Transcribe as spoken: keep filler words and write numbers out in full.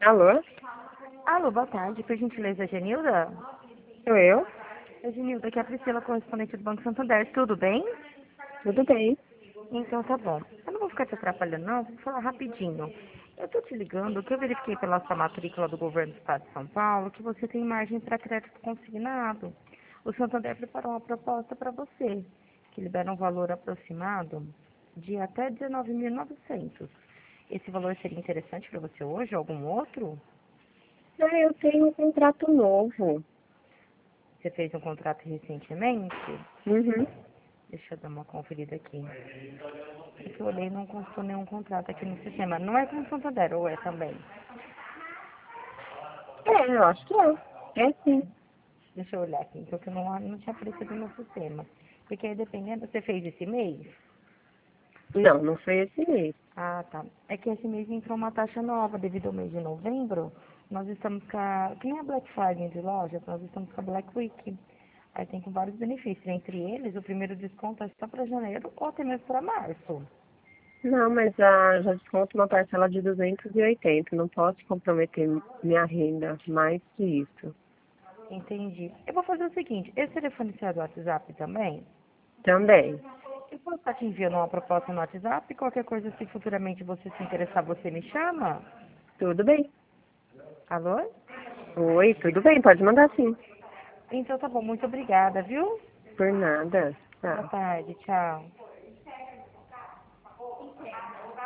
Alô? Alô, boa tarde. Por gentileza, Genilda? Sou eu? É Genilda, aqui é a Priscila, correspondente do Banco Santander. Tudo bem? Tudo bem. Então tá bom. Eu não vou ficar te atrapalhando, não. Vou falar rapidinho. Eu tô te ligando que eu verifiquei pela sua matrícula do governo do estado de São Paulo que você tem margem para crédito consignado. O Santander preparou uma proposta para você, que libera um valor aproximado de até dezenove mil e novecentos. Esse valor seria interessante para você hoje ou algum outro? Ah, eu tenho um contrato novo. Você fez um contrato recentemente? Uhum. Deixa eu dar uma conferida aqui. É que eu olhei e não constou nenhum contrato aqui no sistema. Não é com o Santander, ou é também? É, eu acho que é. É sim. Deixa eu olhar aqui, porque não, não tinha aparecido no sistema. Porque aí, dependendo, você fez esse mês? Não, não foi esse mês. Ah, tá. É que esse mês entrou uma taxa nova, devido ao mês de novembro. Nós estamos com a... Que nem a Black Friday de lojas, nós estamos com a Black Week. Aí tem com vários benefícios. Entre eles, o primeiro desconto é só para janeiro ou até mesmo para março. Não, mas ah, já desconto uma parcela de duzentos e oitenta. Não posso comprometer minha renda mais que isso. Entendi. Eu vou fazer o seguinte, esse telefone seu é do WhatsApp também? Também. Eu posso estar te enviando uma proposta no WhatsApp, qualquer coisa, se futuramente você se interessar, você me chama? Tudo bem. Alô? Oi, tudo bem, pode mandar sim. Então tá bom, muito obrigada, viu? Por nada. Boa Tá. tarde, tchau.